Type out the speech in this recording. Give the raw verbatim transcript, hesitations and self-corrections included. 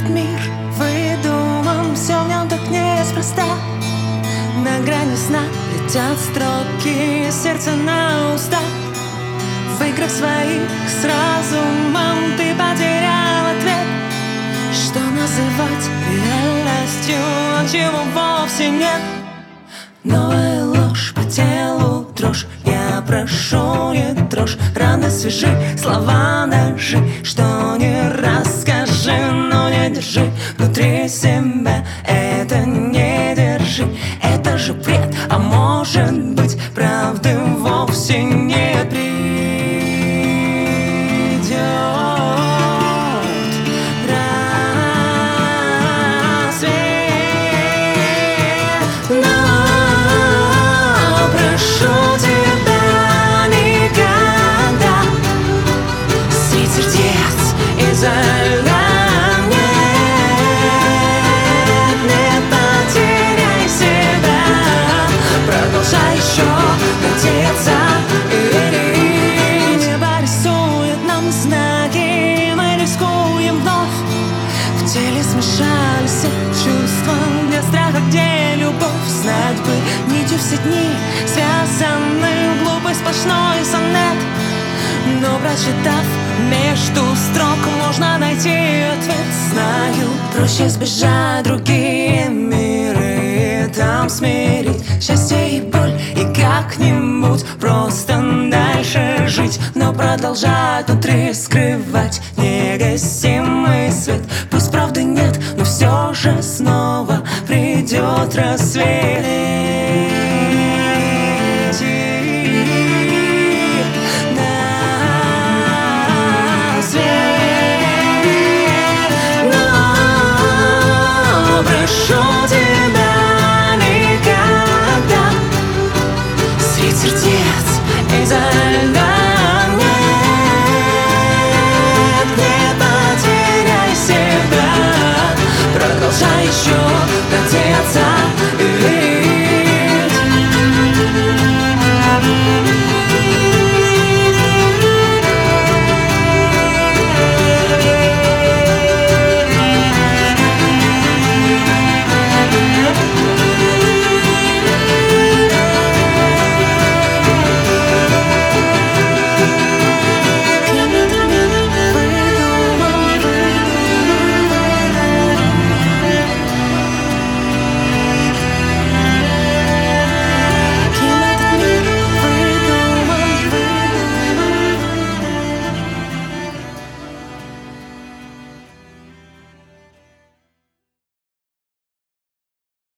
Этот мир выдуман, все в нем так неспроста. На грани сна летят строки, сердце на уста. В играх своих с разумом ты потерял ответ. Что называть реальностью, чего вовсе нет. Новая ложь по телу, дрожь. Я прошу, не трожь. Раны свежи, слова ножи. Что не расскажи, но не держи внутри себя. Это не держи. Это же бред, а может быть правды вовсе не придет. Смешались чувства, где страх, а где любовь. Знать бы нитью все дни связаны в глупый сплошной сонет. Но прочитав между строк, можно найти ответ. Знаю, проще сбежать другие миры и там смирить счастье и боль, и как-нибудь просто дальше жить. Но продолжать внутри скрывать негасимый свет. Пусть правды нет, но все же снова придет рассвет. Прошу тебя никогда средь сердец изо